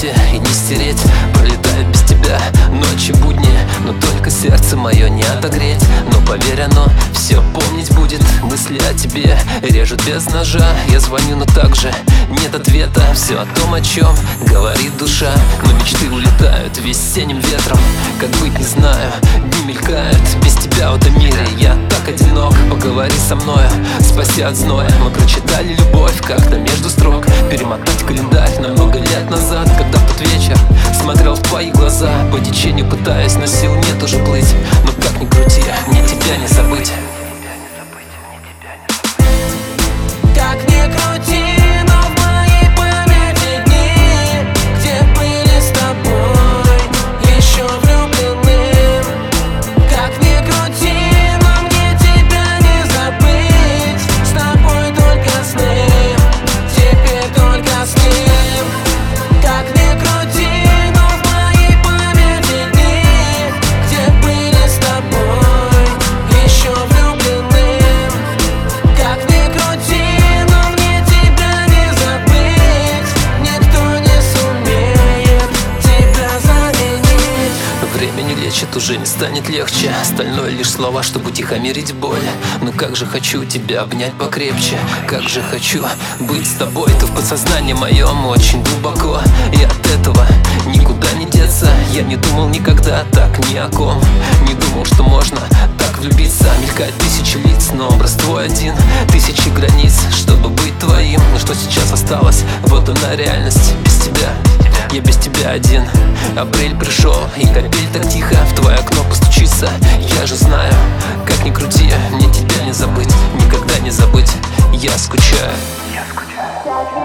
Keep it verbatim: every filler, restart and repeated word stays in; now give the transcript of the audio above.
памяти и не стереть. Пролетают без тебя ночи, будни, но только сердце мое не отогреть. Но поверь, оно все помнить будет. Мысли о тебе режут без ножа. Я звоню, но также нет ответа. Все о том, о чем говорит душа. Но мечты улетают весенним ветром. Как быть, не знаю, дни мелькают. Без тебя в этом мире я так одинок. Поговори со мною, спаси от зноя. Мы прочитали любовь как-то между строк. Перемотать календарь на много лет назад, когда в тот вечер смотрел в твои глаза. По течению пытаюсь, но сил нет уже плыть. Но как ни крути, мне тебя не забыть. Как ни крути, но в моей памяти дни, где были с тобой еще влюбленным. Как ни крути, но мне тебя не забыть. С тобой только сны, теперь только с ним. Как ни крути, но в моей памяти дни, где были с тобой еще влюбленным. Как ни крути, время не лечит, уже не станет легче. Остальное лишь слова, чтобы утихомирить боль. Но как же хочу тебя обнять покрепче. Как же хочу быть с тобой. Ты в подсознании моем очень глубоко. И от этого никуда не деться. Я не думал никогда так ни о ком. Не думал, что можно так влюбиться. Мелькает тысячи лиц, но образ твой один. Тысячи границ, чтобы быть твоим. Но что сейчас осталось? Вот она реальность без тебя. Я без тебя один. Апрель пришел, и капель так тихо в твое окно постучится. Я же знаю, как ни крути, мне тебя не забыть. Никогда не забыть, я скучаю. Я скучаю.